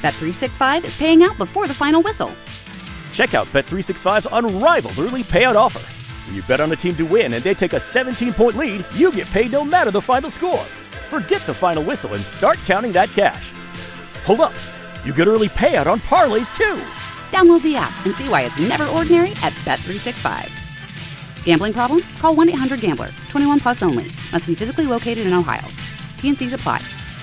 Bet365 is paying out before the final whistle. Check out Bet365's unrivaled early payout offer. When you bet on a team to win and they take a 17-point lead, you get paid no matter the final score. Forget the final whistle and start counting that cash. Hold up. You get early payout on parlays, too. Download the app and see why it's never ordinary at Bet365. Gambling problem? Call 1-800-GAMBLER. 21 plus only. Must be physically located in Ohio. T&Cs apply.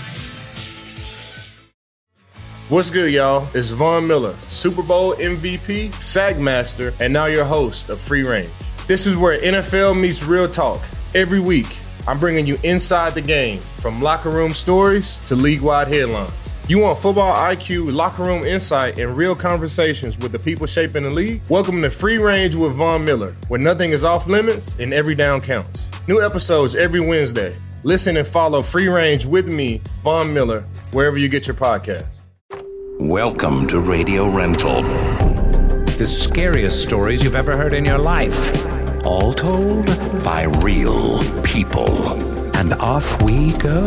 What's good, y'all? It's Von Miller, Super Bowl MVP, Sack Master, and now your host of Free Range. This is where NFL meets real talk. Every week, I'm bringing you inside the game, from locker room stories to league-wide headlines. You want football IQ, locker room insight, and real conversations with the people shaping the league? Welcome to Free Range with Von Miller, where nothing is off limits and every down counts. New episodes every Wednesday. Listen and follow Free Range with me, Von Miller, wherever you get your podcasts. Welcome to Radio Rental. The scariest stories you've ever heard in your life. All told by real people. And off we go.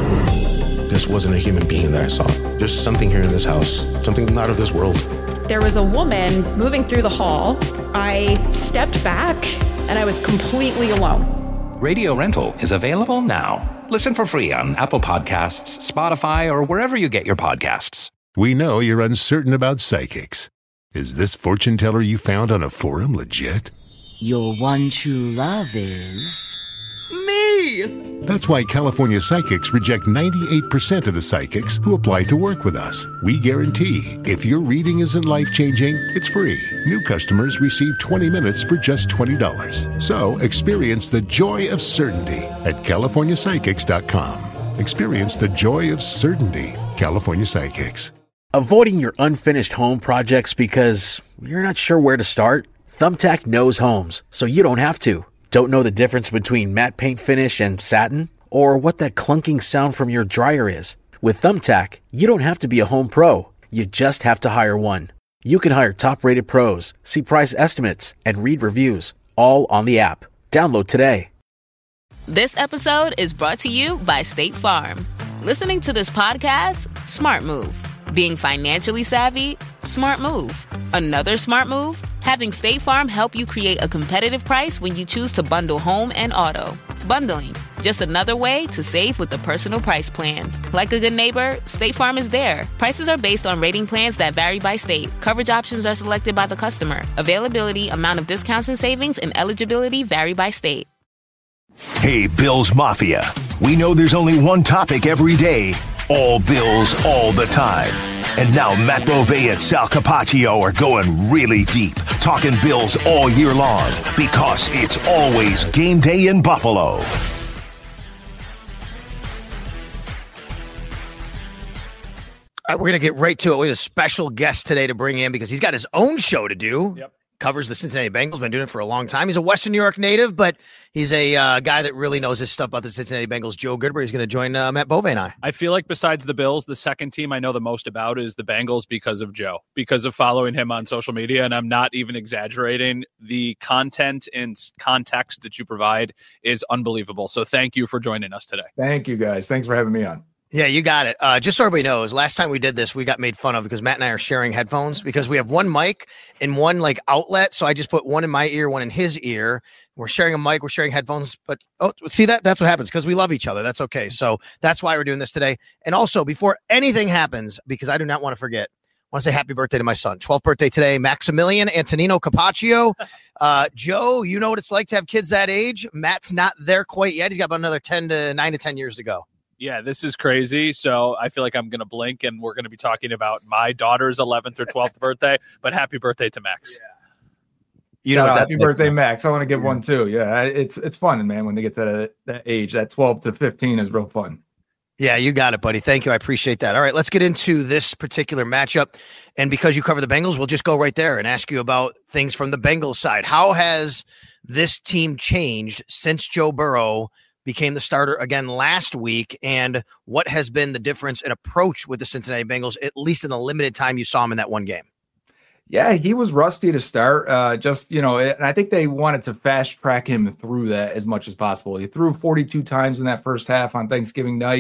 This wasn't a human being that I saw. There's something here in this house, something not of this world. There was a woman moving through the hall. I stepped back and I was completely alone. Radio Rental is available now. Listen for free on Apple Podcasts, Spotify, or wherever you get your podcasts. We know you're uncertain about psychics. Is this fortune teller you found on a forum legit? Your one true love is... me! That's why California Psychics reject 98% of the psychics who apply to work with us. We guarantee if your reading isn't life-changing, it's free. New customers receive 20 minutes for just $20. So experience the joy of certainty at CaliforniaPsychics.com. Experience the joy of certainty. California Psychics. Avoiding your unfinished home projects because you're not sure where to start? Thumbtack knows homes, so you don't have to. Don't know the difference between matte paint finish and satin? Or what that clunking sound from your dryer is? With Thumbtack, you don't have to be a home pro. You just have to hire one. You can hire top-rated pros, see price estimates, and read reviews, all on the app. Download today. This episode is brought to you by State Farm. Listening to this podcast? Smart move. Being financially savvy? Smart move. Another smart move? Having State Farm help you create a competitive price when you choose to bundle home and auto. Bundling, just another way to save with the Personal Price Plan. Like a good neighbor, State Farm is there. Prices are based on rating plans that vary by state. Coverage options are selected by the customer. Availability, amount of discounts and savings, and eligibility vary by state. Hey, Bills Mafia. We know there's only one topic every day. All Bills, all the time. And now Matt Bove and Sal Capaccio are going really deep, talking Bills all year long, because it's always game day in Buffalo. All right, we're going to get right to it. We have a special guest today to bring in because he's got his own show to do. Yep. Covers the Cincinnati Bengals, been doing it for a long time. He's a Western New York native, but he's a guy that really knows his stuff about the Cincinnati Bengals. Joe Goodberry is going to join Matt Bove and I. I feel like besides the Bills, the second team I know the most about is the Bengals because of Joe, because of following him on social media, and I'm not even exaggerating. The content and context that you provide is unbelievable. So thank you for joining us today. Thank you, guys. Thanks for having me on. Yeah, you got it. Just so everybody knows, last time we did this, we got made fun of because Matt and I are sharing headphones because we have one mic and one like outlet. So I just put one in my ear, one in his ear. We're sharing a mic, we're sharing headphones. But see that? That's what happens because we love each other. That's okay. So that's why we're doing this today. And also, before anything happens, because I do not want to forget, I want to say happy birthday to my son. 12th birthday today, Maximilian Antonino Capaccio. Joe, you know what it's like to have kids that age. Matt's not there quite yet. He's got about another 9 to 10 years to go. Yeah, this is crazy. So I feel like I'm going to blink and we're going to be talking about my daughter's 11th or 12th birthday, but happy birthday to Max. Yeah. You know, happy birthday, Max. I want to give one too. Yeah, it's fun, man. When they get to that age, that 12 to 15 is real fun. Yeah, you got it, buddy. Thank you. I appreciate that. All right, let's get into this particular matchup. And because you cover the Bengals, we'll just go right there and ask you about things from the Bengals side. How has this team changed since Joe Burrow became the starter again last week, and what has been the difference in approach with the Cincinnati Bengals, at least in the limited time you saw him in that one game? Yeah, he was rusty to start. And I think they wanted to fast track him through that as much as possible. He threw 42 times in that first half on Thanksgiving night.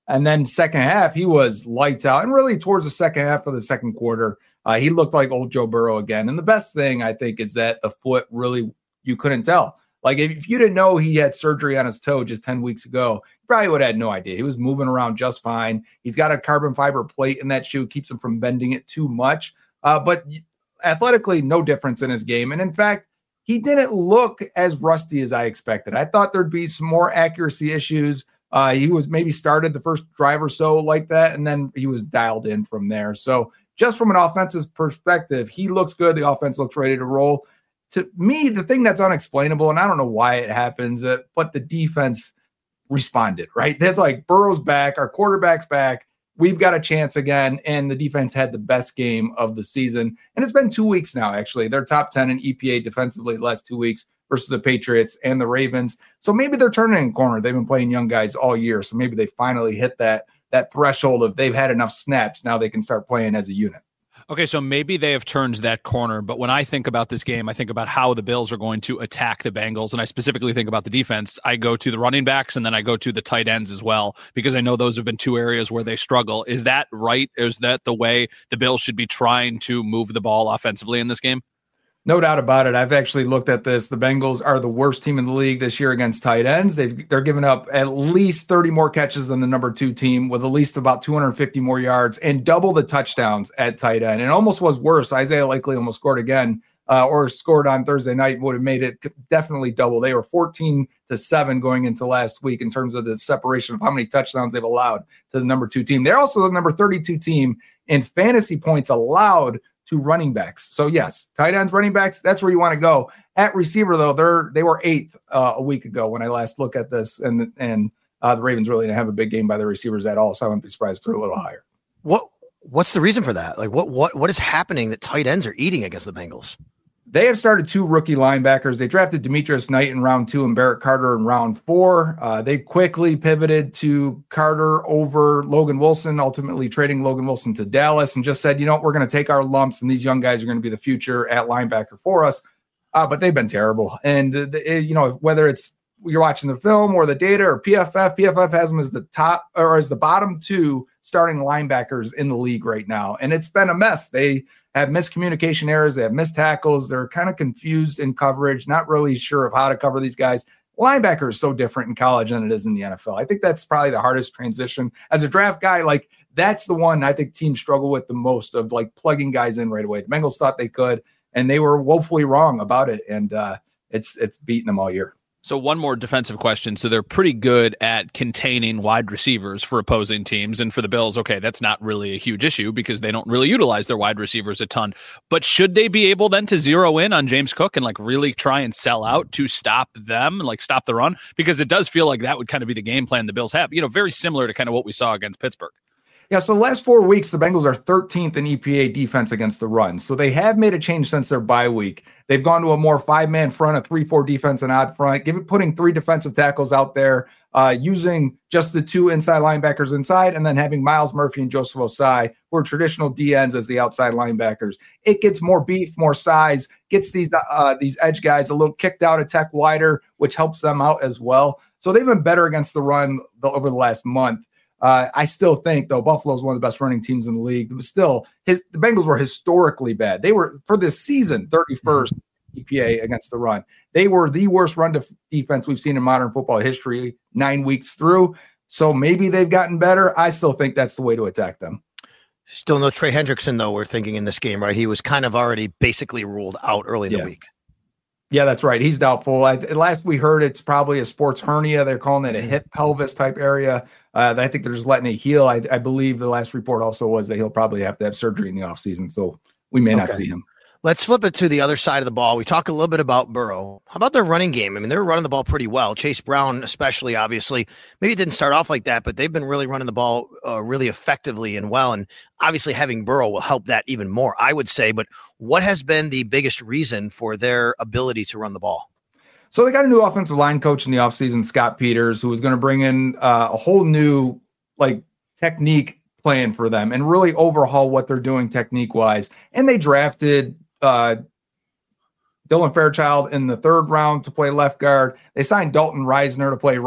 And then second half, he was lights out. And really towards the second half of the second quarter, he looked like old Joe Burrow again. And the best thing, I think, is that the foot really, you couldn't tell. Like, if you didn't know he had surgery on his toe just 10 weeks ago, you probably would have had no idea. He was moving around just fine. He's got a carbon fiber plate in that shoe, keeps him from bending it too much. But athletically, no difference in his game. And in fact, he didn't look as rusty as I expected. I thought there'd be some more accuracy issues. He was maybe started the first drive or so like that, and then he was dialed in from there. So just from an offensive perspective, he looks good. The offense looks ready to roll. To me, the thing that's unexplainable, and I don't know why it happens, but the defense responded, right? They're like, Burrow's back, our quarterback's back, we've got a chance again, and the defense had the best game of the season. And it's been 2 weeks now, actually. They're top 10 in EPA defensively the last 2 weeks versus the Patriots and the Ravens. So maybe they're turning a corner. They've been playing young guys all year, so maybe they finally hit that threshold of they've had enough snaps. Now they can start playing as a unit. Okay, so maybe they have turned that corner, but when I think about this game, I think about how the Bills are going to attack the Bengals, and I specifically think about the defense. I go to the running backs, and then I go to the tight ends as well, because I know those have been two areas where they struggle. Is that right? Is that the way the Bills should be trying to move the ball offensively in this game? No doubt about it. I've actually looked at this. The Bengals are the worst team in the league this year against tight ends. They're giving up at least 30 more catches than the number 2 team, with at least about 250 more yards and double the touchdowns at tight end. And it almost was worse. Isaiah Likely almost scored again, or scored on Thursday night, would have made it definitely double. They were 14-7 going into last week in terms of the separation of how many touchdowns they've allowed to the number 2 team. They're also the number 32 team in fantasy points allowed to running backs. So yes, tight ends, running backs, that's where you want to go. At receiver, though, they were 8th a week ago when I last looked at this, and the Ravens really didn't have a big game by the receivers at all, so I wouldn't be surprised if they're a little higher. What's the reason for that? Like, what is happening that tight ends are eating against the Bengals? They have started 2 rookie linebackers. They drafted Demetrius Knight in round 2 and Barrett Carter in round 4. They quickly pivoted to Carter over Logan Wilson, ultimately trading Logan Wilson to Dallas, and just said, we're going to take our lumps, and these young guys are going to be the future at linebacker for us. But they've been terrible. And, whether it's you're watching the film or the data or PFF has them as the top or as the bottom 2 starting linebackers in the league right now. And it's been a mess. They have miscommunication errors. They have missed tackles. They're kind of confused in coverage, not really sure of how to cover these guys. Linebacker is so different in college than it is in the NFL. I think that's probably the hardest transition. As a draft guy, like, that's the one I think teams struggle with the most, of like plugging guys in right away. The Bengals thought they could, and they were woefully wrong about it. And it's beaten them all year. So one more defensive question. So they're pretty good at containing wide receivers for opposing teams. And for the Bills, okay, that's not really a huge issue because they don't really utilize their wide receivers a ton. But should they be able then to zero in on James Cook and like really try and sell out to stop them, like stop the run? Because it does feel like that would kind of be the game plan the Bills have, very similar to kind of what we saw against Pittsburgh. Yeah, so the last 4 weeks, the Bengals are 13th in EPA defense against the run. So they have made a change since their bye week. They've gone to a more 5-man front, a 3-4 defense, and odd front, putting 3 defensive tackles out there, using just the 2 inside linebackers inside, and then having Miles Murphy and Joseph Osai, who are traditional DNs, as the outside linebackers. It gets more beef, more size, gets these edge guys a little kicked out, attack wider, which helps them out as well. So they've been better against the run over the last month. I still think, though, Buffalo's one of the best running teams in the league. But still, the Bengals were historically bad. They were, for this season, 31st EPA against the run. They were the worst run defense we've seen in modern football history 9 weeks through. So maybe they've gotten better. I still think that's the way to attack them. Still no Trey Hendrickson, though, we're thinking in this game, right? He was kind of already basically ruled out early in the week. Yeah, that's right. He's doubtful. Last we heard, it's probably a sports hernia. They're calling it a hip pelvis type area. I think they're just letting it heal. I believe the last report also was that he'll probably have to have surgery in the offseason. So we may not see him. Let's flip it to the other side of the ball. We talk a little bit about Burrow. How about their running game? I mean, they were running the ball pretty well. Chase Brown, especially, obviously. Maybe it didn't start off like that, but they've been really running the ball really effectively and well. And obviously having Burrow will help that even more, I would say. But what has been the biggest reason for their ability to run the ball? So they got a new offensive line coach in the offseason, Scott Peters, who was going to bring in a whole new technique plan for them and really overhaul what they're doing technique-wise. And they drafted Dylan Fairchild in the 3rd round to play left guard. They signed Dalton Reisner to play right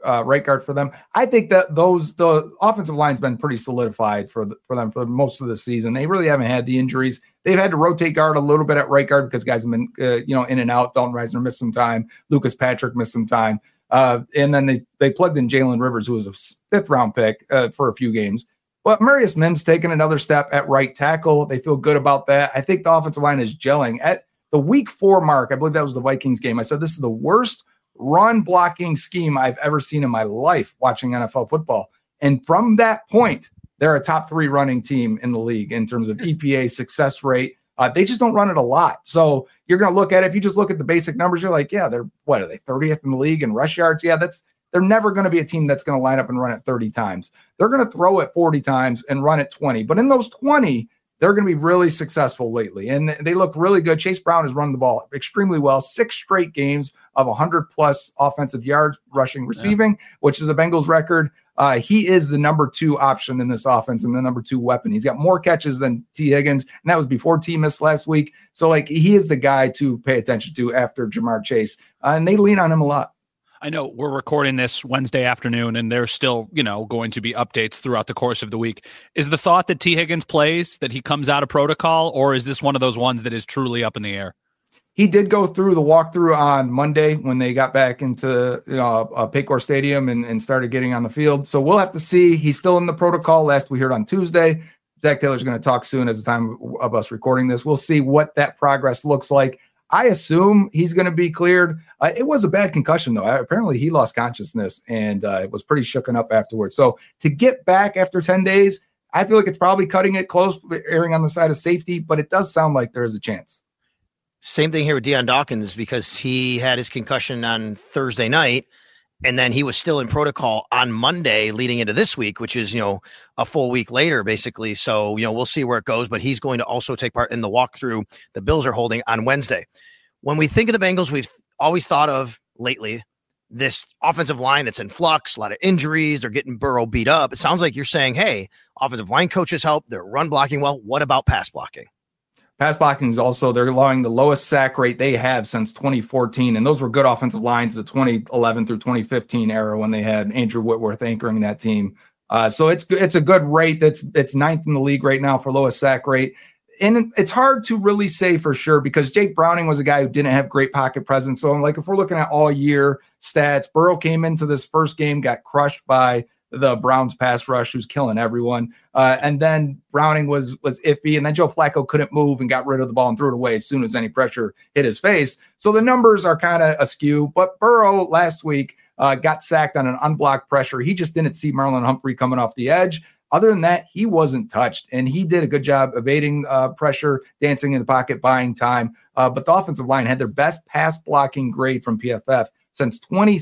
right guard for them. I think that the offensive line's been pretty solidified for them for most of the season. They really haven't had the injuries. They've had to rotate guard a little bit at right guard because guys have been in and out. Dalton Reisner missed some time. Lucas Patrick missed some time. And then they plugged in Jalen Rivers, who was a 5th round pick for a few games. But Marius Mims taking another step at right tackle. They feel good about that. I think the offensive line is gelling. At the week 4 mark, I believe that was the Vikings game, I said this is the worst run blocking scheme I've ever seen in my life watching NFL football. And from that point, they're a top 3 running team in the league in terms of EPA success rate. They just don't run it a lot. So you're going to look at it. If you just look at the basic numbers, you're like, yeah, what are they, 30th in the league in rush yards? Yeah, they're never going to be a team that's going to line up and run it 30 times. They're going to throw it 40 times and run it 20. But in those 20, they're going to be really successful lately. And they look really good. Chase Brown has run the ball extremely well. 6 straight games of 100+ offensive yards, rushing, receiving, which is a Bengals record. He is the number 2 option in this offense and the number 2 weapon. He's got more catches than T. Higgins, and that was before T missed last week. So, he is the guy to pay attention to after Jamar Chase. And they lean on him a lot. I know we're recording this Wednesday afternoon, and there's still, going to be updates throughout the course of the week. Is the thought that T. Higgins plays, that he comes out of protocol, or is this one of those ones that is truly up in the air? He did go through the walkthrough on Monday when they got back into Paycor Stadium and started getting on the field. So we'll have to see. He's still in the protocol. Last we heard on Tuesday. Zach Taylor's going to talk soon as the time of us recording this. We'll see what that progress looks like. I assume he's going to be cleared. It was a bad concussion, though. Apparently, he lost consciousness and it was pretty shooken up afterwards. So to get back after 10 days, I feel like it's probably cutting it close, erring on the side of safety, but it does sound like there is a chance. Same thing here with Deion Dawkins because he had his concussion on Thursday night, and then he was still in protocol on Monday leading into this week, which is, a full week later, basically. So, we'll see where it goes, but he's going to also take part in the walkthrough the Bills are holding on Wednesday. When we think of the Bengals, we've always thought of lately this offensive line that's in flux, a lot of injuries. They're getting Burrow beat up. It sounds like you're saying, hey, offensive line coaches help. They're run blocking well. What about pass blocking? Pass blocking is also, they're allowing the lowest sack rate they have since 2014. And those were good offensive lines, the 2011 through 2015 era when they had Andrew Whitworth anchoring that team. So it's a good rate. It's 9th in the league right now for lowest sack rate. And it's hard to really say for sure because Jake Browning was a guy who didn't have great pocket presence. So if we're looking at all year stats, Burrow came into this first game, got crushed by the Browns pass rush, who's killing everyone. And then Browning was iffy. And then Joe Flacco couldn't move and got rid of the ball and threw it away as soon as any pressure hit his face. So the numbers are kind of askew. But Burrow last week got sacked on an unblocked pressure. He just didn't see Marlon Humphrey coming off the edge. Other than that, he wasn't touched. And he did a good job evading pressure, dancing in the pocket, buying time. But the offensive line had their best pass blocking grade from PFF since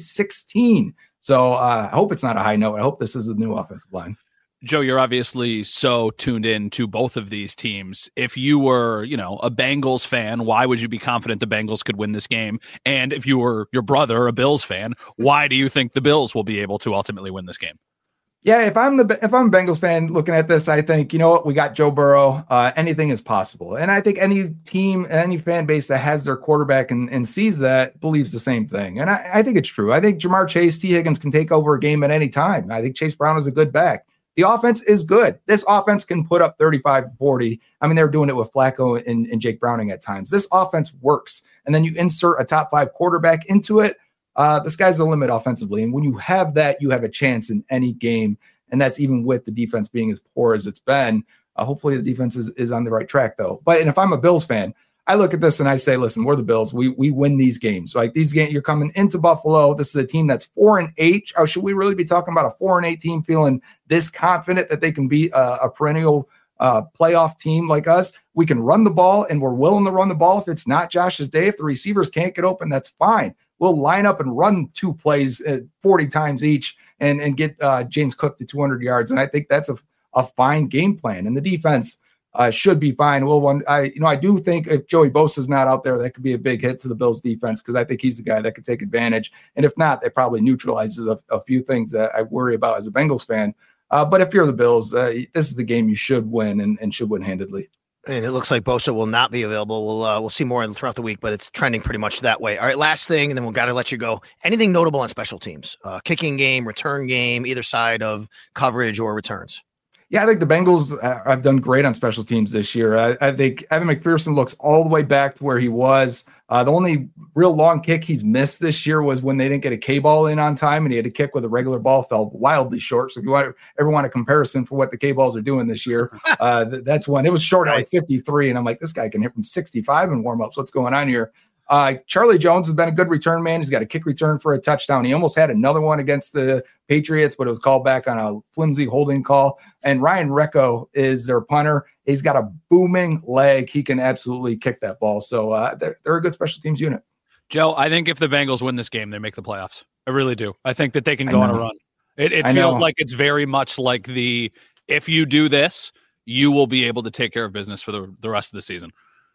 2016. So I hope it's not a high note. I hope this is a new offensive line. Joe, you're obviously so tuned in to both of these teams. If you were, a Bengals fan, why would you be confident the Bengals could win this game? And if you were your brother, a Bills fan, why do you think the Bills will be able to ultimately win this game? Yeah, if I'm a Bengals fan looking at this, I think, you know what, we got Joe Burrow. Anything is possible. And I think any team, any fan base that has their quarterback and sees that believes the same thing. And I think it's true. I think Jamar Chase, T. Higgins can take over a game at any time. I think Chase Brown is a good back. The offense is good. This offense can put up 35-40. I mean, they're doing it with Flacco and Jake Browning at times. This offense works. And then you insert a top 5 quarterback into it. The sky's the limit offensively. And when you have that, you have a chance in any game. And that's even with the defense being as poor as it's been. Hopefully the defense is on the right track, though. And if I'm a Bills fan, I look at this and I say, listen, we're the Bills. We win these games. Like these games, you're coming into Buffalo. This is a team that's 4-8. Or should we really be talking about a 4-8 team feeling this confident that they can be a perennial playoff team like us? We can run the ball, and we're willing to run the ball. If it's not Josh's day, if the receivers can't get open, that's fine. We'll line up and run 2 plays 40 times each and get James Cook to 200 yards. And I think that's a fine game plan. And the defense should be fine. I do think if Joey Bosa's not out there, that could be a big hit to the Bills defense because I think he's the guy that could take advantage. And if not, that probably neutralizes a few things that I worry about as a Bengals fan. But if you're the Bills, this is the game you should win and should win handedly. And it looks like Bosa will not be available. We'll see more throughout the week, but it's trending pretty much that way. All right, last thing, and then we've got to let you go. Anything notable on special teams? Kicking game, return game, either side of coverage or returns? Yeah, I think the Bengals have done great on special teams this year. I think Evan McPherson looks all the way back to where he was. The only real long kick he's missed this year was when they didn't get a K-ball in on time, and he had to kick with a regular ball, fell wildly short. So if you ever want a comparison for what the K-balls are doing this year, that's one. It was short at like 53, and I'm like, this guy can hit from 65 in warm-ups. What's going on here? Charlie Jones has been a good return man. He's got a kick return for a touchdown. He almost had another one against the Patriots, but it was called back on a flimsy holding call. And Ryan Recco is their punter. He's got a booming leg. He can absolutely kick that ball. So they're a good special teams unit. Joe, I think if the Bengals win this game, they make the playoffs. I really do. I think that they can go on a run. It feels like it's very much like if you do this, you will be able to take care of business for the rest of the season.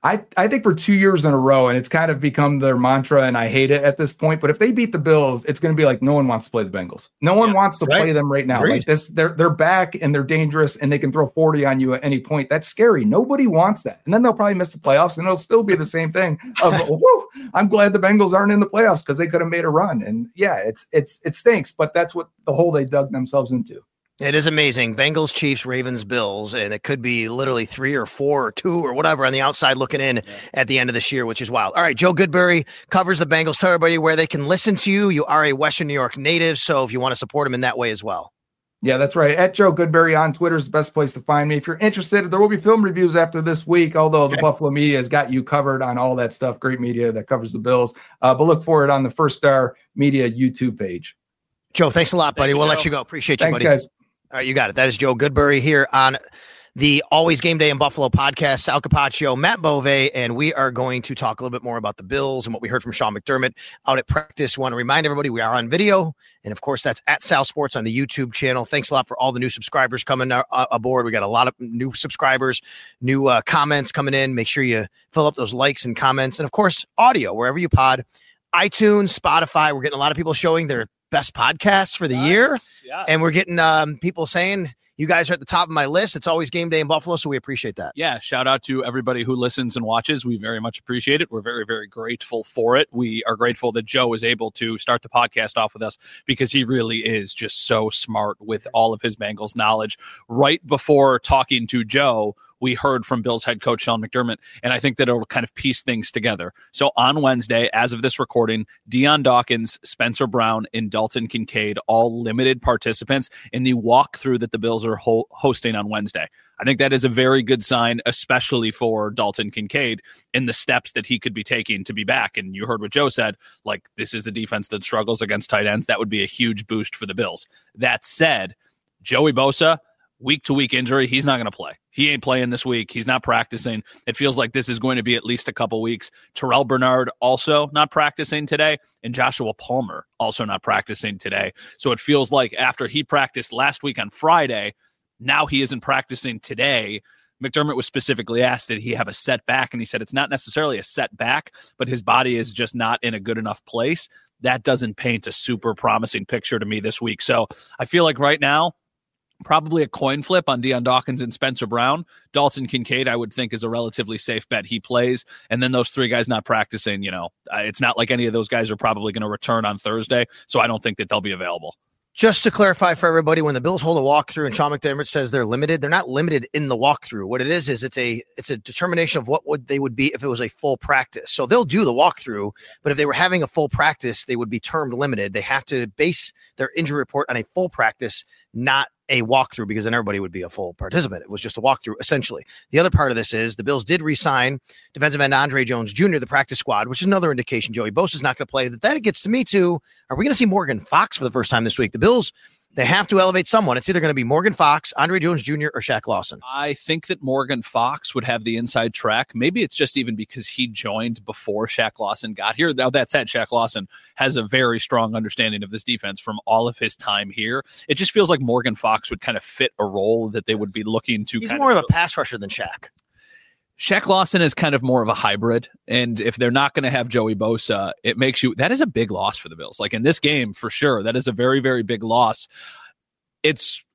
I think for 2 years in a row, and it's kind of become their mantra, and I hate it at this point, but if they beat the Bills, it's going to be like no one wants to play the Bengals. No one wants to play them right now. Like this, they're back and they're dangerous and they can throw 40 on you at any point. That's scary. Nobody wants that. And then they'll probably miss the playoffs and it'll still be the same thing of, whoa, I'm glad the Bengals aren't in the playoffs because they could have made a run. And yeah, it stinks, but that's what the hole they dug themselves into. It is amazing. Bengals, Chiefs, Ravens, Bills, and it could be literally 3 or 4 or 2 or whatever on the outside looking in at the end of this year, which is wild. All right, Joe Goodberry covers the Bengals. Tell everybody where they can listen to you. You are a Western New York native, so if you want to support him in that way as well. Yeah, that's right. At Joe Goodberry on Twitter is the best place to find me. If you're interested, there will be film reviews after this week, although the Buffalo media has got you covered on all that stuff. Great media that covers the Bills. But look for it on the First Star Media YouTube page. Joe, thanks a lot, buddy. We'll let you go. Appreciate you, buddy. Thanks, guys. All right, you got it. That is Joe Goodberry here on the Always Game Day in Buffalo podcast. Sal Capaccio, Matt Bove, and we are going to talk a little bit more about the Bills and what we heard from Sean McDermott out at practice. We want to remind everybody we are on video, and of course, that's at Sal Sports on the YouTube channel. Thanks a lot for all the new subscribers coming aboard. We got a lot of new subscribers, new comments coming in. Make sure you fill up those likes and comments, and of course, audio wherever you pod, iTunes, Spotify. We're getting a lot of people showing their best podcasts for the year. Yes. And we're getting people saying you guys are at the top of my list. It's always game day in Buffalo, so we appreciate that. Yeah, shout out to everybody who listens and watches. We very much appreciate it. We're very, very grateful for it. We are grateful that Joe was able to start the podcast off with us because he really is just so smart with all of his Bengals knowledge. Right before talking to Joe, we heard from Bills head coach Sean McDermott, and I think that it'll kind of piece things together. So on Wednesday, as of this recording, Dion Dawkins, Spencer Brown, and Dalton Kincaid, all limited participants in the walkthrough that the Bills are hosting on Wednesday. I think that is a very good sign, especially for Dalton Kincaid in the steps that he could be taking to be back. And you heard what Joe said, like this is a defense that struggles against tight ends. That would be a huge boost for the Bills. That said, Joey Bosa, week-to-week injury, he's not going to play. He ain't playing this week. He's not practicing. It feels like this is going to be at least a couple weeks. Terrell Bernard also not practicing today, and Joshua Palmer also not practicing today. So it feels like after he practiced last week on Friday, now he isn't practicing today. McDermott was specifically asked, did he have a setback? And he said it's not necessarily a setback, but his body is just not in a good enough place. That doesn't paint a super promising picture to me this week. So I feel like right now, probably a coin flip on Dion Dawkins and Spencer Brown. Dalton Kincaid, I would think, is a relatively safe bet. He plays. And then those three guys not practicing, it's not like any of those guys are probably going to return on Thursday. So I don't think that they'll be available. Just to clarify for everybody, when the Bills hold a walkthrough and Sean McDermott says they're limited, they're not limited in the walkthrough. What it is it's a determination of what they would be if it was a full practice. So they'll do the walkthrough, but if they were having a full practice, they would be termed limited. They have to base their injury report on a full practice, not a walkthrough, because then everybody would be a full participant. It was just a walkthrough, essentially. The other part of this is the Bills did re-sign defensive end Andre Jones Jr., the practice squad, which is another indication Joey Bosa's not going to play. Then it gets to me too. Are we going to see Morgan Fox for the first time this week? The Bills, they have to elevate someone. It's either going to be Morgan Fox, Andre Jones Jr., or Shaq Lawson. I think that Morgan Fox would have the inside track. Maybe it's just even because he joined before Shaq Lawson got here. Now, that said, Shaq Lawson has a very strong understanding of this defense from all of his time here. It just feels like Morgan Fox would kind of fit a role that they would be looking to. He's more of a pass rusher than Shaq. Shaq Lawson is kind of more of a hybrid. And if they're not going to have Joey Bosa, it makes that is a big loss for the Bills. Like in this game, for sure, that is a very, very big loss. It's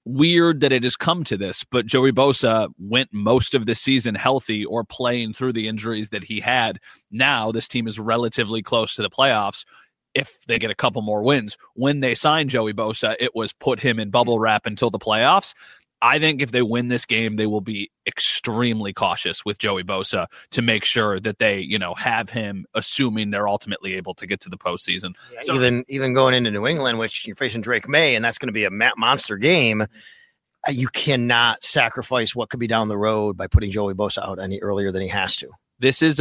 weird that it has come to this, but Joey Bosa went most of the season healthy or playing through the injuries that he had. Now this team is relatively close to the playoffs if they get a couple more wins. When they signed Joey Bosa, it was put him in bubble wrap until the playoffs. I think if they win this game, they will be extremely cautious with Joey Bosa to make sure that they, have him, assuming they're ultimately able to get to the postseason. Yeah, so, even going into New England, which you're facing Drake May, and that's going to be a monster game, you cannot sacrifice what could be down the road by putting Joey Bosa out any earlier than he has to. This is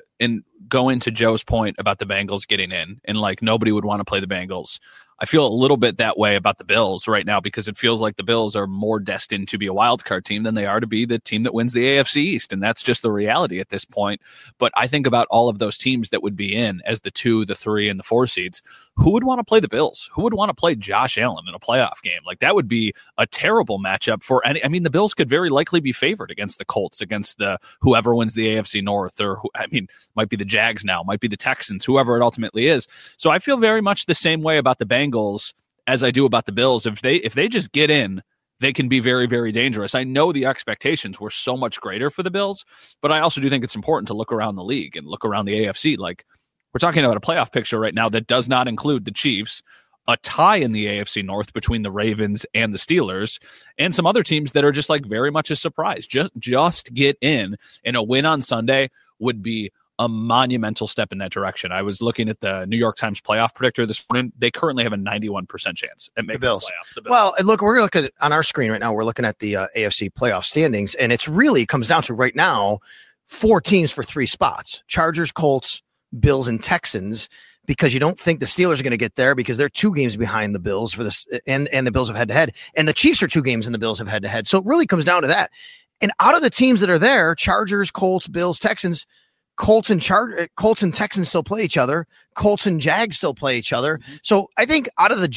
going to Joe's point about the Bengals getting in, and like nobody would want to play the Bengals. I feel a little bit that way about the Bills right now because it feels like the Bills are more destined to be a wild card team than they are to be the team that wins the AFC East. And that's just the reality at this point. But I think about all of those teams that would be in as the 2, the 3, and the 4 seeds. Who would want to play the Bills? Who would want to play Josh Allen in a playoff game? Like that would be a terrible matchup for any. I mean, the Bills could very likely be favored against the Colts, against the whoever wins the AFC North, or might be the Jags now, might be the Texans, whoever it ultimately is. So I feel very much the same way about the Bengals as I do about the Bills. If they just get in, they can be very, very dangerous. I know the expectations were so much greater for the Bills, but I also do think it's important to look around the league and look around the AFC. Like we're talking about a playoff picture right now that does not include the Chiefs, a tie in the AFC North between the Ravens and the Steelers, and some other teams that are just like very much a surprise. Just get in, and a win on Sunday would be a monumental step in that direction. I was looking at the New York Times playoff predictor this morning. They currently have a 91% chance at making the playoffs. The Bills. Well, look, we're going to look at on our screen right now. We're looking at the AFC playoff standings, and it's really comes down to right now 4 teams for 3 spots: Chargers, Colts, Bills, and Texans. Because you don't think the Steelers are going to get there because they're 2 games behind the Bills for this, and the Bills have head-to-head, and the Chiefs are 2 games and the Bills have head-to-head. So it really comes down to that. And out of the teams that are there, Chargers, Colts, Bills, Texans. Colts and Texans still play each other. Colts and Jags still play each other. So I think out of the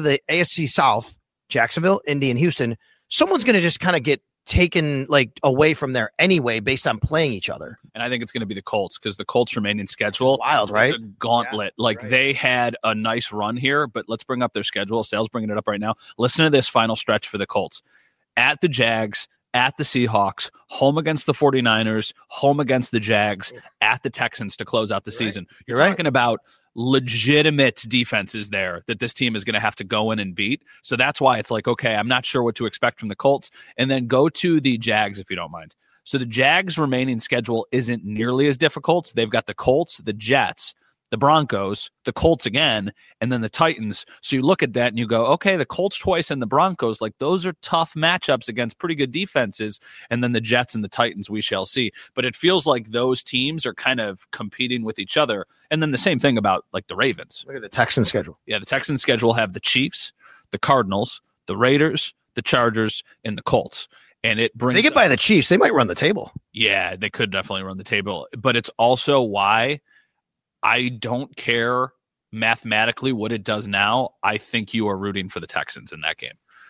AFC South, Jacksonville, Indy, and Houston, someone's going to just kind of get taken like away from there anyway based on playing each other. And I think it's going to be the Colts because the Colts remaining schedule wild, right? It's a gauntlet. Yeah, they had a nice run here, but let's bring up their schedule. Sal's bringing it up right now. Listen to this final stretch for the Colts. At the Jags, at the Seahawks, home against the 49ers, home against the Jags, at the Texans to close out the season. You're talking about legitimate defenses there that this team is going to have to go in and beat. So that's why it's like, okay, I'm not sure what to expect from the Colts. And then go to the Jags, if you don't mind. So the Jags' remaining schedule isn't nearly as difficult. They've got the Colts, the Jets, the Broncos, the Colts again, and then the Titans. So you look at that and you go, okay, the Colts twice and the Broncos, like those are tough matchups against pretty good defenses. And then the Jets and the Titans, we shall see. But it feels like those teams are kind of competing with each other. And then the same thing about like the Ravens. Look at the Texans schedule. Yeah, the Texans schedule have the Chiefs, the Cardinals, the Raiders, the Chargers, and the Colts. And it brings. They get by the Chiefs, they might run the table. Yeah, they could definitely run the table. But it's also why I don't care mathematically what it does now. I think you are rooting for the Texans in that game.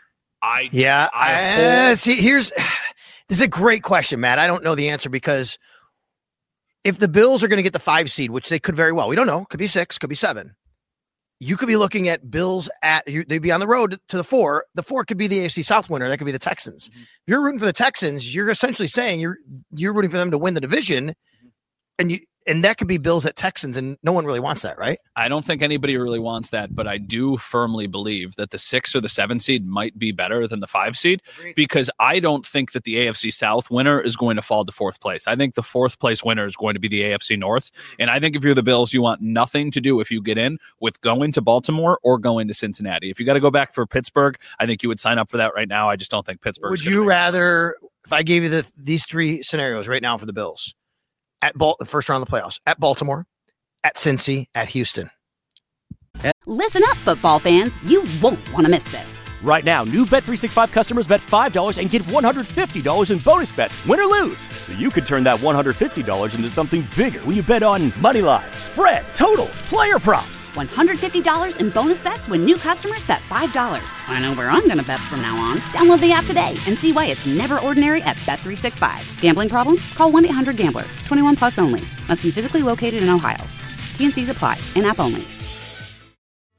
See, this is a great question, Matt. I don't know the answer because if the Bills are going to get the 5 seed, which they could very well, we don't know, could be 6, could be 7. You could be looking at Bills they'd be on the road to the 4. The 4 could be the AFC South winner. That could be the Texans. If you're rooting for the Texans, you're essentially saying you're rooting for them to win the division, and that could be Bills at Texans, and no one really wants that, right? I don't think anybody really wants that, but I do firmly believe that the 6 or the 7 seed might be better than the 5 seed. Agreed. Because I don't think that the AFC South winner is going to fall to 4th place. I think the 4th place winner is going to be the AFC North. And I think if you're the Bills, you want nothing to do if you get in with going to Baltimore or going to Cincinnati. If you got to go back for Pittsburgh, I think you would sign up for that right now. I just don't think Pittsburgh. Would you rather, if I gave you these 3 scenarios right now for the Bills? At the first round of the playoffs, at Baltimore, at Cincy, at Houston. Listen up, football fans. You won't want to miss this. Right now, new Bet365 customers bet $5 and get $150 in bonus bets, win or lose. So you could turn that $150 into something bigger when you bet on money line, spread, totals, player props. $150 in bonus bets when new customers bet $5. I know where I'm going to bet from now on. Download the app today and see why it's never ordinary at Bet365. Gambling problem? Call 1-800-GAMBLER. 21 plus only. Must be physically located in Ohio. T&Cs apply. In-app only.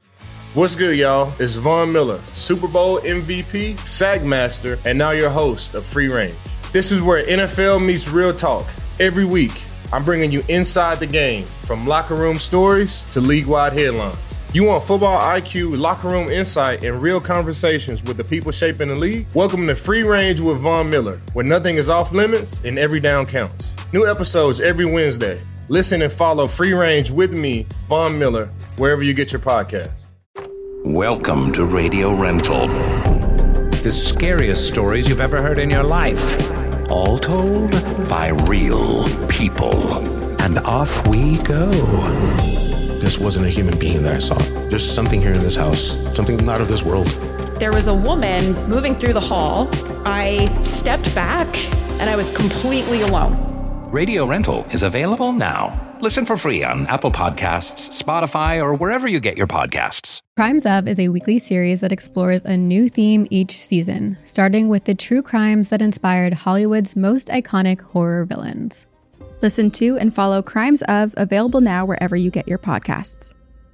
What's good, y'all? It's Von Miller, Super Bowl MVP, SAG Master, and now your host of Free Range. This is where NFL meets real talk. Every week, I'm bringing you inside the game, from locker room stories to league-wide headlines. You want football IQ, locker room insight, and real conversations with the people shaping the league? Welcome to Free Range with Von Miller, where nothing is off limits and every down counts. New episodes every Wednesday. Listen and follow Free Range with me, Von Miller, wherever you get your podcasts. Welcome to Radio Rental. The scariest stories you've ever heard in your life. All told by real people. And off we go. This wasn't a human being that I saw. There's something here in this house, something not of this world. There was a woman moving through the hall. I stepped back and I was completely alone. Radio Rental is available now. Listen for free on Apple Podcasts, Spotify, or wherever you get your podcasts. Crimes Of is a weekly series that explores a new theme each season, starting with the true crimes that inspired Hollywood's most iconic horror villains. Listen to and follow Crimes Of, available now wherever you get your podcasts.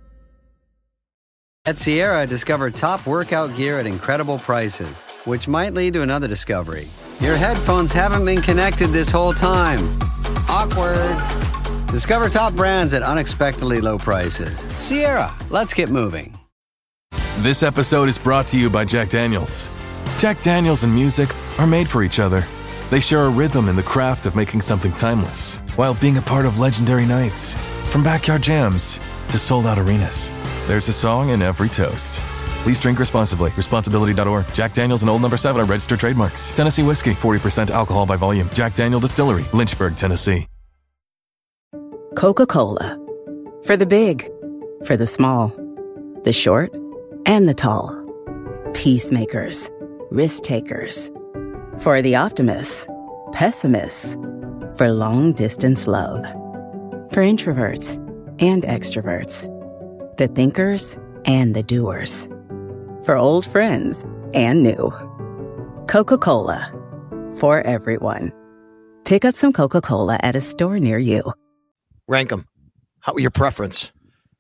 At Sierra, discover top workout gear at incredible prices, which might lead to another discovery. Your headphones haven't been connected this whole time. Awkward. Discover top brands at unexpectedly low prices. Sierra, let's get moving. This episode is brought to you by Jack Daniels. Jack Daniels and music are made for each other. They share a rhythm in the craft of making something timeless, while being a part of legendary nights. From backyard jams to sold-out arenas, there's a song in every toast. Please drink responsibly. Responsibility.org. Jack Daniels and Old No. 7 are registered trademarks. Tennessee whiskey, 40% alcohol by volume. Jack Daniel Distillery, Lynchburg, Tennessee. Coca-Cola. For the big, for the small, the short, and the tall. Peacemakers, risk takers. For the optimists, pessimists. For long-distance love. For introverts and extroverts. The thinkers and the doers. For old friends and new. Coca-Cola. For everyone. Pick up some Coca-Cola at a store near you. Rank them. How your preference?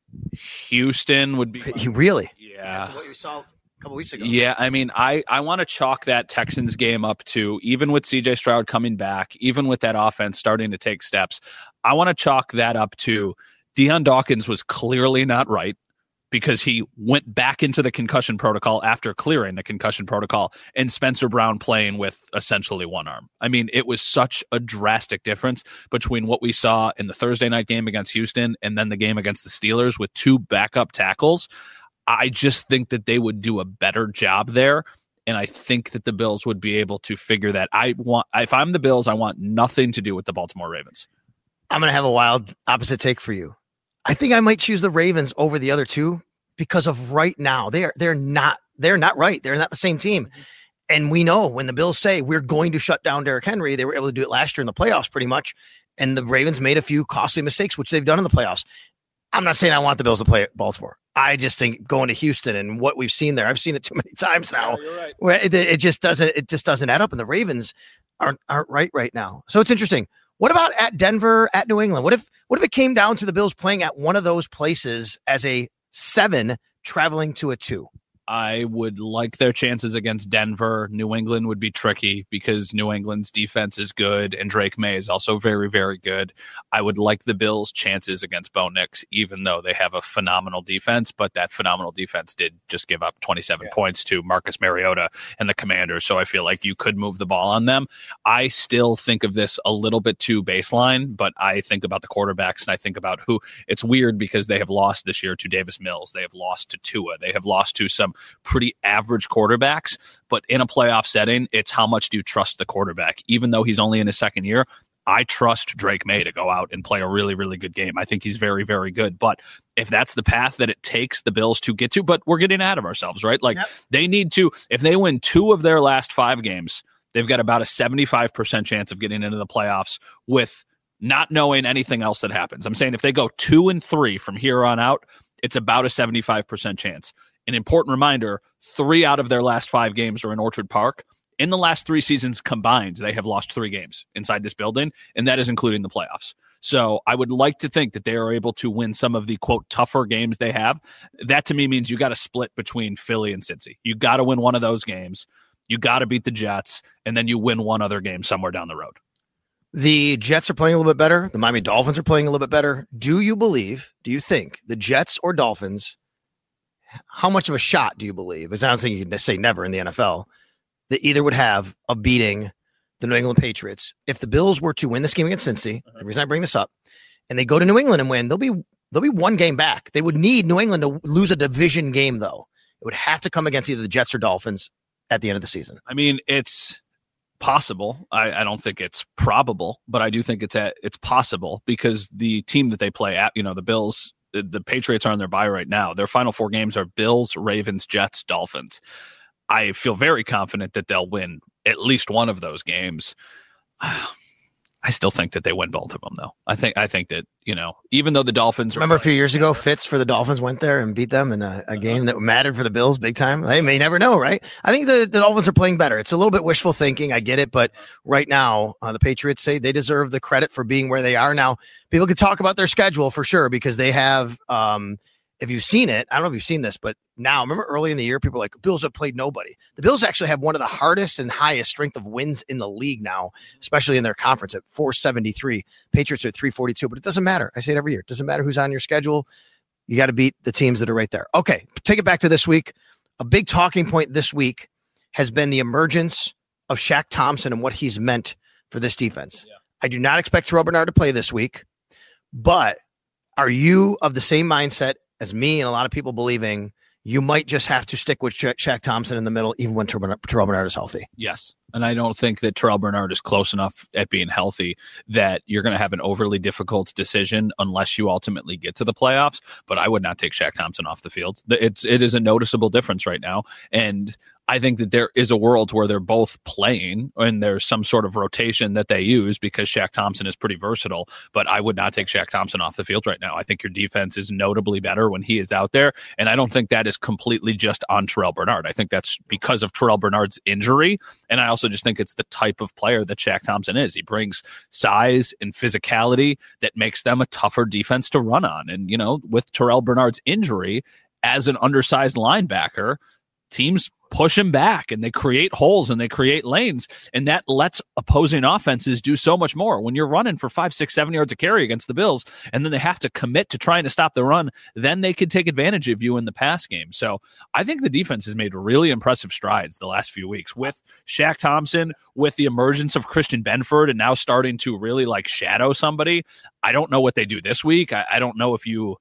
Houston would be. Really? Yeah. After what you saw a couple weeks ago. Yeah, I mean, I want to chalk that Texans game up to, even with CJ Stroud coming back, even with that offense starting to take steps, I want to chalk that up to Deion Dawkins was clearly not right, because he went back into the concussion protocol after clearing the concussion protocol, and Spencer Brown playing with essentially one arm. I mean, it was such a drastic difference between what we saw in the Thursday night game against Houston and then the game against the Steelers with two backup tackles. I just think that they would do a better job there, and I think that the Bills would be able to figure that. If I'm the Bills, I want nothing to do with the Baltimore Ravens. I'm going to have a wild opposite take for you. I think I might choose the Ravens over the other two because of right now. They're not right. They're not the same team. And we know when the Bills say we're going to shut down Derrick Henry, they were able to do it last year in the playoffs pretty much. And the Ravens made a few costly mistakes, which they've done in the playoffs. I'm not saying I want the Bills to play at Baltimore. I just think going to Houston and what we've seen there, I've seen it too many times now, right, where it just doesn't add up. And the Ravens aren't right now. So it's interesting. What about at Denver, at New England? What if it came down to the Bills playing at one of those places as a 7 traveling to a 2? I would like their chances against Denver. New England would be tricky because New England's defense is good and Drake May is also very, very good. I would like the Bills' chances against Bo Nix, even though they have a phenomenal defense, but that phenomenal defense did just give up 27 points to Marcus Mariota and the Commanders, so I feel like you could move the ball on them. I still think of this a little bit too baseline, but I think about the quarterbacks and I think about who. It's weird because they have lost this year to Davis Mills. They have lost to Tua. They have lost to some pretty average quarterbacks, but in a playoff setting, it's how much do you trust the quarterback? Even though he's only in his second year, I trust Drake May to go out and play a really, really good game. I think he's very, very good. But if that's the path that it takes the Bills to get to, but we're getting ahead of ourselves, right? Like they need to, if they win 2 of their last 5 games, they've got about a 75% chance of getting into the playoffs with not knowing anything else that happens. I'm saying if they go 2-3 from here on out, it's about a 75% chance. An important reminder, 3 out of their last 5 games are in Orchard Park. In the last 3 seasons combined, they have lost 3 games inside this building, and that is including the playoffs. So I would like to think that they are able to win some of the, quote, tougher games they have. That to me means you got to split between Philly and Cincy. You got to win one of those games. You got to beat the Jets, and then you win one other game somewhere down the road. The Jets are playing a little bit better. The Miami Dolphins are playing a little bit better. Do you think the Jets or Dolphins, how much of a shot do you believe, as I don't think you can say never in the NFL, that either would have of beating the New England Patriots? If the Bills were to win this game against Cincy, the reason I bring this up, and they go to New England and win, they'll be one game back. They would need New England to lose a division game, though. It would have to come against either the Jets or Dolphins at the end of the season. I mean, it's possible. I don't think it's probable, but I do think it's possible because the team that they play at, the Bills, the Patriots are on their bye right now. Their final 4 games are Bills, Ravens, Jets, Dolphins. I feel very confident that they'll win at least one of those games. I still think that they win both of them, though. I think that, even though the Dolphins remember a few years ago, Fitz for the Dolphins went there and beat them in a game that mattered for the Bills big time. They may never know, right? I think the Dolphins are playing better. It's a little bit wishful thinking. I get it. But right now, the Patriots say they deserve the credit for being where they are. Now, people could talk about their schedule for sure because they have, if you've seen it, I don't know if you've seen this, but now, remember early in the year, people were like, Bills have played nobody. The Bills actually have one of the hardest and highest strength of wins in the league now, especially in their conference at 473. Patriots are at 342, but it doesn't matter. I say it every year. It doesn't matter who's on your schedule. You got to beat the teams that are right there. Okay, take it back to this week. A big talking point this week has been the emergence of Shaq Thompson and what he's meant for this defense. Yeah. I do not expect Terrell Bernard to play this week, but are you of the same mindset as me and a lot of people believing you might just have to stick with Shaq Thompson in the middle, even when Terrell Bernard is healthy? Yes. And I don't think that Terrell Bernard is close enough at being healthy that you're going to have an overly difficult decision unless you ultimately get to the playoffs. But I would not take Shaq Thompson off the field. It is a noticeable difference right now. And I think that there is a world where they're both playing and there's some sort of rotation that they use because Shaq Thompson is pretty versatile, but I would not take Shaq Thompson off the field right now. I think your defense is notably better when he is out there. And I don't think that is completely just on Terrell Bernard. I think that's because of Terrell Bernard's injury. And I also just think it's the type of player that Shaq Thompson is. He brings size and physicality that makes them a tougher defense to run on. And, with Terrell Bernard's injury as an undersized linebacker, teams push him back and they create holes and they create lanes, and that lets opposing offenses do so much more. When you're running for 5, 6, 7 yards of carry against the Bills and then they have to commit to trying to stop the run, then they could take advantage of you in the pass game. So I think the defense has made really impressive strides the last few weeks with Shaq Thompson, with the emergence of Christian Benford, and now starting to really shadow somebody. I don't know what they do this week. I don't know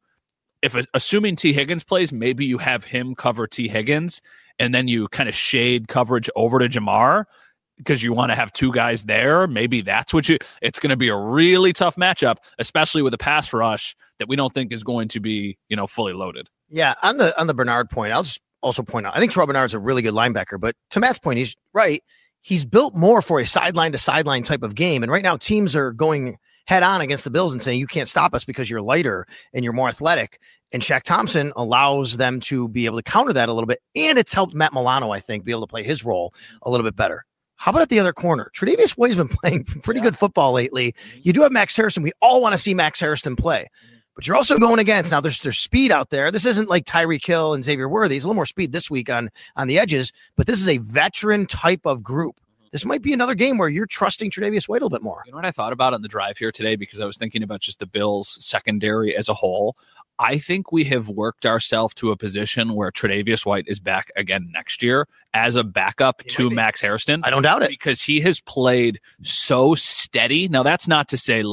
if assuming T. Higgins plays, maybe you have him cover T. Higgins and then you kind of shade coverage over to Jamar because you want to have 2 guys there. Maybe that's what it's going to be a really tough matchup, especially with a pass rush that we don't think is going to be, fully loaded. Yeah. On the Bernard point, I'll just also point out, I think Terrell Bernard's a really good linebacker, but to Matt's point, he's right. He's built more for a sideline to sideline type of game. And right now teams are going head on against the Bills and saying, you can't stop us because you're lighter and you're more athletic. And Shaq Thompson allows them to be able to counter that a little bit. And it's helped Matt Milano, I think, be able to play his role a little bit better. How about at the other corner? Tre'Davious White's been playing pretty good football lately. You do have Max Harrison. We all want to see Max Harrison play. But you're also going against, now there's speed out there. This isn't like Tyreek Hill and Xavier Worthy. There's a little more speed this week on the edges. But this is a veteran type of group. This might be another game where you're trusting Tre'Davious White a little bit more. You know what I thought about on the drive here today, because I was thinking about just the Bills secondary as a whole. I think we have worked ourselves to a position where Tre'Davious White is back again next year as a backup to Max Harrison. I don't doubt it. Because he has played so steady. Now, that's not to say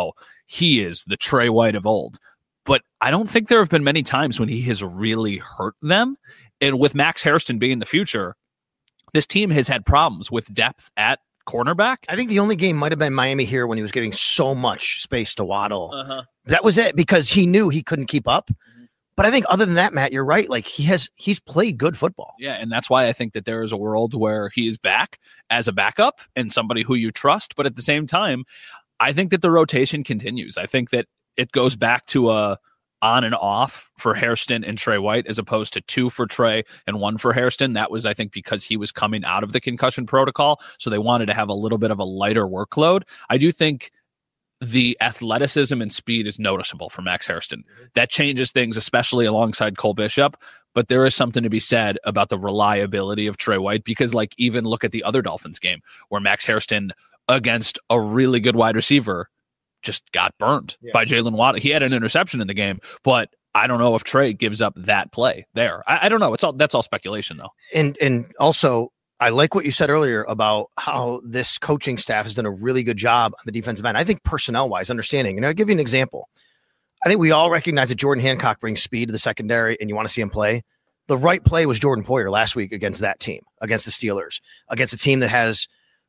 he is the Trey White of old. But I don't think there have been many times when he has really hurt them. And with Max Harrison being the future, this team has had problems with depth at cornerback. I think the only game might have been Miami here when he was giving so much space to Waddle. That was it, because he knew he couldn't keep up. But I think other than that, Matt, you're right. He's played good football. Yeah, and that's why I think that there is a world where he is back as a backup and somebody who you trust. But at the same time, I think that the rotation continues. I think that it goes back to a on and off for Hairston and Trey White, as opposed to 2 for Trey and 1 for Hairston. That was, I think, because he was coming out of the concussion protocol. So they wanted to have a little bit of a lighter workload. I do think the athleticism and speed is noticeable for Max Hairston. That changes things, especially alongside Cole Bishop. But there is something to be said about the reliability of Trey White, because like even look at the other Dolphins game where Max Hairston against a really good wide receiver just got burned by Jalen Waddle. He had an interception in the game, but I don't know if Trey gives up that play there. I don't know. That's all speculation though. And also, I like what you said earlier about how this coaching staff has done a really good job on the defensive end. I think personnel-wise, understanding. And I'll give you an example. I think we all recognize that Jordan Hancock brings speed to the secondary, and you want to see him play. The right play was Jordan Poyer last week against that team, against the Steelers, against a team that has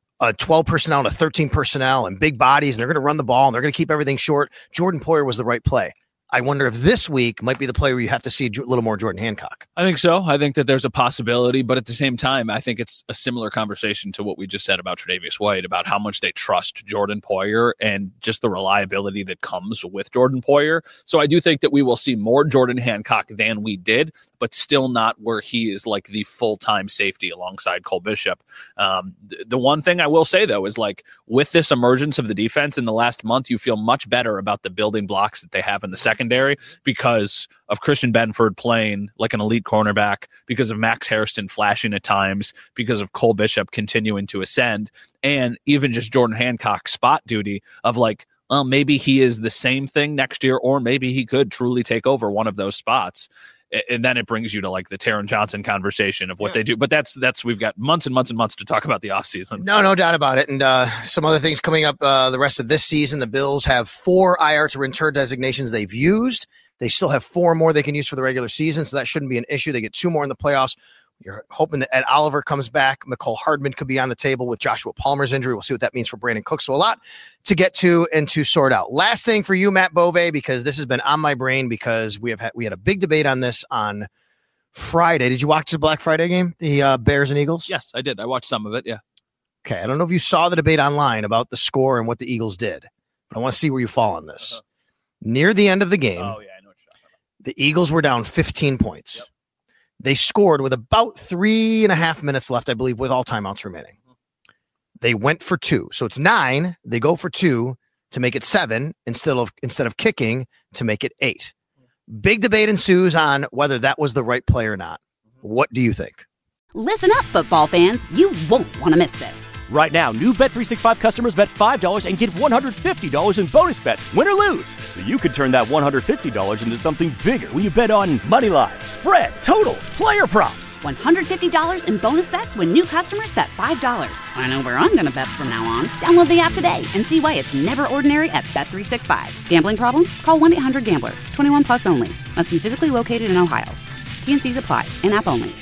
12 personnel and a 13 personnel and big bodies, and they're going to run the ball, and they're going to keep everything short. Jordan Poyer was the right play. I wonder if this week might be the play where you have to see a little more Jordan Hancock. I think so. I think that there's a possibility, but at the same time, I think it's a similar conversation to what we just said about Tre'Davious White, about how much they trust Jordan Poyer and just the reliability that comes with Jordan Poyer. So I do think that we will see more Jordan Hancock than we did, but still not where he is like the full-time safety alongside Cole Bishop. The one thing I will say, though, is like with this emergence of the defense in the last month, you feel much better about the building blocks that they have in the secondary because of Christian Benford playing like an elite cornerback, because of Max Hairston flashing at times, because of Cole Bishop continuing to ascend, and even just Jordan Hancock's spot duty of like, well, maybe he is the same thing next year, or maybe he could truly take over one of those spots. And then it brings you to like the Taron Johnson conversation of what they do. But that's we've got months and months and months to talk about the offseason. No doubt about it. And some other things coming up the rest of this season. The Bills have 4 IR to return designations they've used. They still have 4 more they can use for the regular season, so that shouldn't be an issue. They get 2 more in the playoffs. You're hoping that Ed Oliver comes back. McCole Hardman could be on the table with Joshua Palmer's injury. We'll see what that means for Brandon Cook. So a lot to get to and to sort out. Last thing for you, Matt Bove, because this has been on my brain because we had a big debate on this on Friday. Did you watch the Black Friday game, the Bears and Eagles? Yes, I did. I watched some of it, yeah. Okay, I don't know if you saw the debate online about the score and what the Eagles did, but I want to see where you fall on this. Uh-huh. Near the end of the game, I know what you're talking about. The Eagles were down 15 points. Yep. They scored with about 3.5 minutes left, I believe, with all timeouts remaining. They went for 2. So it's 9. They go for 2 to make it 7 instead of kicking to make it 8. Big debate ensues on whether that was the right play or not. What do you think? Listen up, football fans. You won't want to miss this. Right now, new Bet365 customers bet $5 and get $150 in bonus bets, win or lose. So you could turn that $150 into something bigger when you bet on money line, spread, totals, player props. $150 in bonus bets when new customers bet $5. I know where I'm going to bet from now on. Download the app today and see why it's never ordinary at Bet365. Gambling problem? Call 1-800-GAMBLER. 21 plus only. Must be physically located in Ohio. T&Cs apply. In-app only.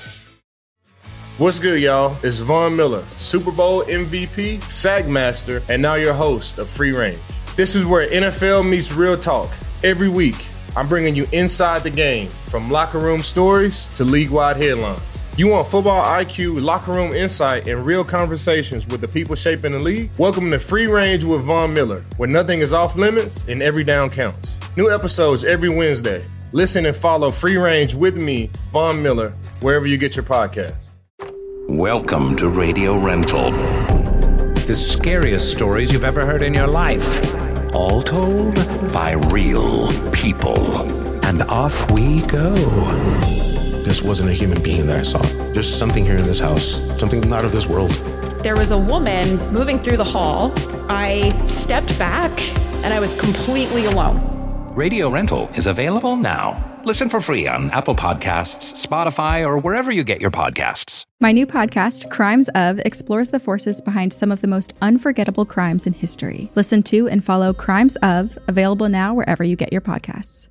What's good, y'all? It's Von Miller, Super Bowl MVP, Sagmaster, and now your host of Free Range. This is where NFL meets real talk. Every week, I'm bringing you inside the game, from locker room stories to league-wide headlines. You want football IQ, locker room insight, and real conversations with the people shaping the league? Welcome to Free Range with Von Miller, where nothing is off limits and every down counts. New episodes every Wednesday. Listen and follow Free Range with me, Von Miller, wherever you get your podcasts. Welcome to Radio Rental. The scariest stories you've ever heard in your life. All told by real people. And off we go. This wasn't a human being that I saw. There's something here in this house, something not of this world. There was a woman moving through the hall. I stepped back and I was completely alone. Radio Rental is available now. Listen for free on Apple Podcasts, Spotify, or wherever you get your podcasts. My new podcast, Crimes Of, explores the forces behind some of the most unforgettable crimes in history. Listen to and follow Crimes Of, available now wherever you get your podcasts.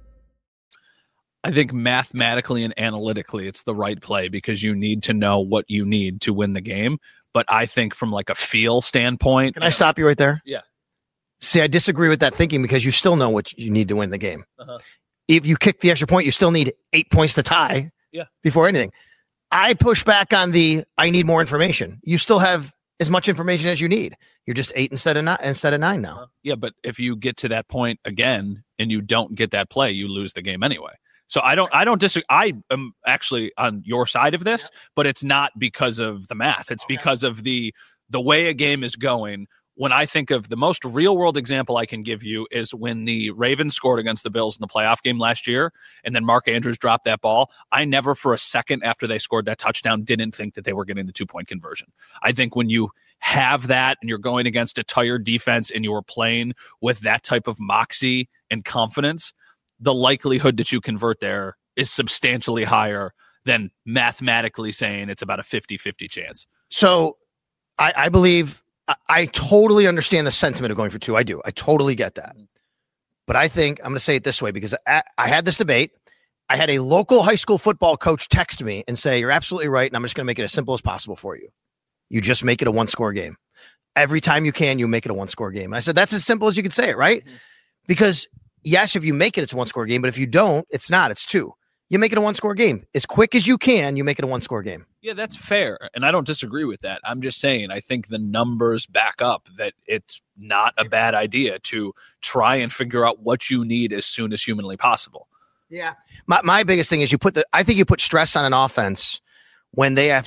I think mathematically and analytically, it's the right play because you need to know what you need to win the game. But I think from like a feel standpoint... Can I stop you right there? Yeah. See, I disagree with that thinking because you still know what you need to win the game. If you kick the extra point, you still need 8 points to tie before anything. I push back on I need more information. You still have as much information as you need. You're just 8 instead of 9 now. Yeah, but if you get to that point again and you don't get that play, you lose the game anyway. So I don't disagree. I am actually on your side of this, but it's not because of the math. It's because of the way a game is going. when I think of the most real world example I can give you is when the Ravens scored against the Bills in the playoff game last year, and then Mark Andrews dropped that ball. I never for a second after they scored that touchdown didn't think that they were getting the 2-point conversion. I think when you have that and you're going against a tired defense and you are playing with that type of moxie and confidence, the likelihood that you convert there is substantially higher than mathematically saying it's about a 50-50 chance. So I believe I totally understand the sentiment of going for 2. I do. I totally get that. But I think I'm going to say it this way because I had this debate. I had a local high school football coach text me and say, you're absolutely right. And I'm just going to make it as simple as possible for you. You just make it a 1-score game. Every time you can, you make it a 1-score game. And I said, that's as simple as you can say it, right? Mm-hmm. Because yes, if you make it, it's a 1-score game. But if you don't, it's not. It's 2. You make it a 1-score game. As quick as you can, you make it a 1-score game. Yeah, that's fair. And I don't disagree with that. I'm just saying, I think the numbers back up that it's not a bad idea to try and figure out what you need as soon as humanly possible. Yeah. My biggest thing is I think you put stress on an offense when they're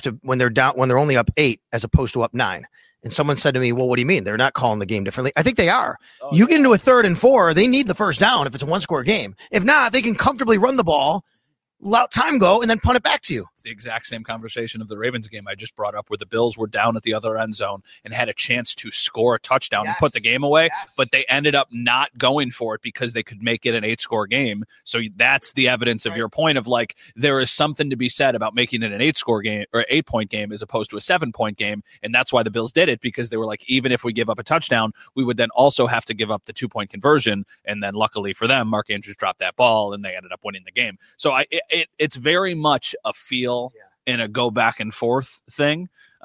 only up 8 as opposed to up 9. And someone said to me, well, what do you mean? They're not calling the game differently. I think they are. You get into a 3rd and 4, they need the first down if it's a 1-score game. If not, they can comfortably run the ball, let time go, and then punt it back to you. It's the exact same conversation of the Ravens game I just brought up where the Bills were down at the other end zone and had a chance to score a touchdown and put the game away, but they ended up not going for it because they could make it an 8-score game. So that's the evidence of your point of like, there is something to be said about making it an 8-score game or 8-point game as opposed to a 7-point game. And that's why the Bills did it, because they were like, even if we give up a touchdown, we would then also have to give up the 2-point conversion. And then luckily for them, Mark Andrews dropped that ball and they ended up winning the game. So it's very much a feel and a go back and forth thing.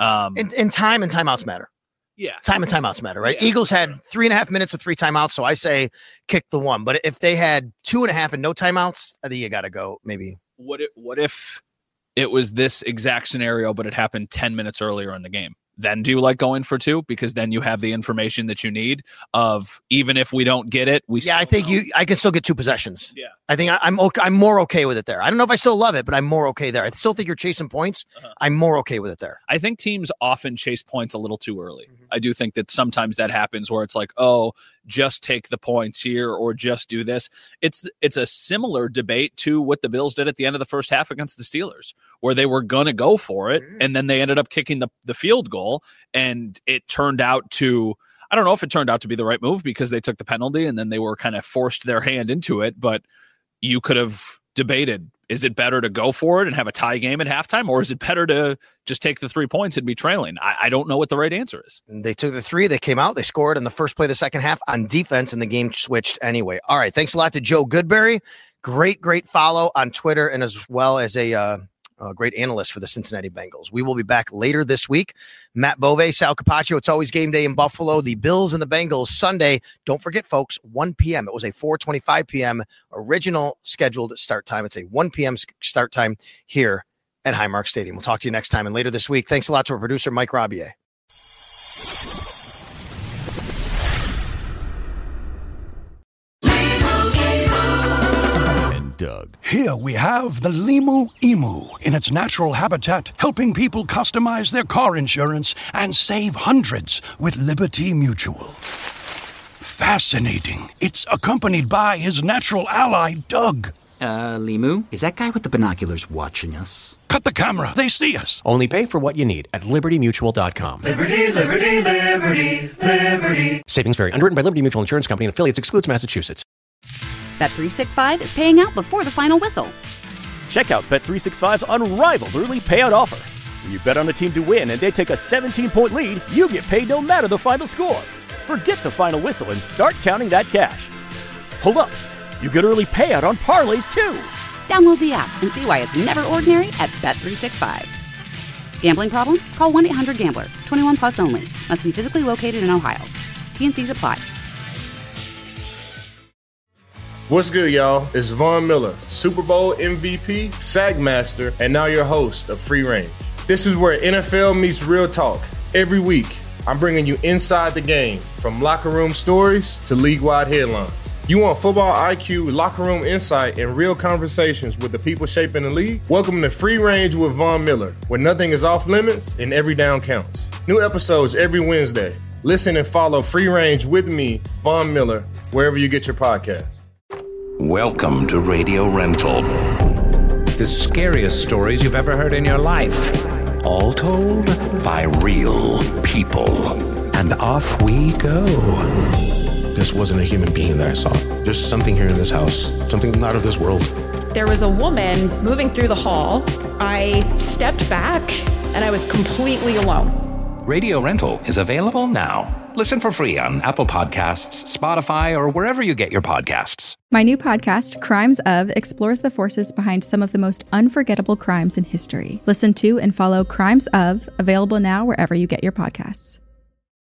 And time and timeouts matter. Yeah. Time and timeouts matter, right? Yeah, Eagles had 3.5 minutes with 3 timeouts. So I say kick the 1. But if they had 2.5 and no timeouts, I think you got to go maybe. What if it was this exact scenario, but it happened 10 minutes earlier in the game? Then do you like going for 2? Because then you have the information that you need of even if we don't get it, I think I can still get 2 possessions. Yeah. I think I'm more okay with it there. I don't know if I still love it, but I'm more okay there. I still think you're chasing points. I'm more okay with it there. I think teams often chase points a little too early. Mm-hmm. I do think that sometimes that happens where it's like, oh, just take the points here or just do this. It's a similar debate to what the Bills did at the end of the first half against the Steelers, where they were going to go for it, and then they ended up kicking the field goal, and it turned out to, I don't know if it turned out to be the right move because they took the penalty and then they were kind of forced their hand into it, but you could have debated, is it better to go for it and have a tie game at halftime, or is it better to just take the 3 points and be trailing? I don't know what the right answer is. They took the 3, they came out, they scored in the first play of the second half on defense, and the game switched anyway. All right, thanks a lot to Joe Goodberry. Great follow on Twitter, and as well as a great analyst for the Cincinnati Bengals. We will be back later this week. Matt Bove, Sal Capaccio. It's always game day in Buffalo. The Bills and the Bengals Sunday. Don't forget, folks, 1 p.m. It was a 4:25 p.m. original scheduled start time. It's a 1 p.m. start time here at Highmark Stadium. We'll talk to you next time and later this week. Thanks a lot to our producer, Mike Rabier. Doug. Here we have the Limu Emu in its natural habitat, helping people customize their car insurance and save hundreds with Liberty Mutual. Fascinating. It's accompanied by his natural ally, Doug. Limu, is that guy with the binoculars watching us? Cut the camera. They see us. Only pay for what you need at LibertyMutual.com. Liberty, liberty, liberty, liberty. Savings vary. Underwritten by Liberty Mutual Insurance Company and affiliates. Excludes Massachusetts. Bet365 is paying out before the final whistle. Check out Bet365's unrivaled early payout offer. When you bet on a team to win and they take a 17-point lead, you get paid no matter the final score. Forget the final whistle and start counting that cash. Hold up. You get early payout on parlays, too. Download the app and see why it's never ordinary at Bet365. Gambling problem? Call 1-800-GAMBLER. 21 plus only. Must be physically located in Ohio. T&Cs apply. What's good, y'all? It's Von Miller, Super Bowl MVP, SAG Master, and now your host of Free Range. This is where NFL meets real talk. Every week, I'm bringing you inside the game, from locker room stories to league-wide headlines. You want football IQ, locker room insight, and real conversations with the people shaping the league? Welcome to Free Range with Von Miller, where nothing is off limits and every down counts. New episodes every Wednesday. Listen and follow Free Range with me, Von Miller, wherever you get your podcasts. Welcome to Radio Rental. The scariest stories you've ever heard in your life. All told by real people. And off we go. This wasn't a human being that I saw. There's something here in this house, something not of this world. There was a woman moving through the hall. I stepped back and I was completely alone. Radio Rental is available now. Listen for free on Apple Podcasts, Spotify, or wherever you get your podcasts. My new podcast, Crimes Of, explores the forces behind some of the most unforgettable crimes in history. Listen to and follow Crimes Of, available now wherever you get your podcasts.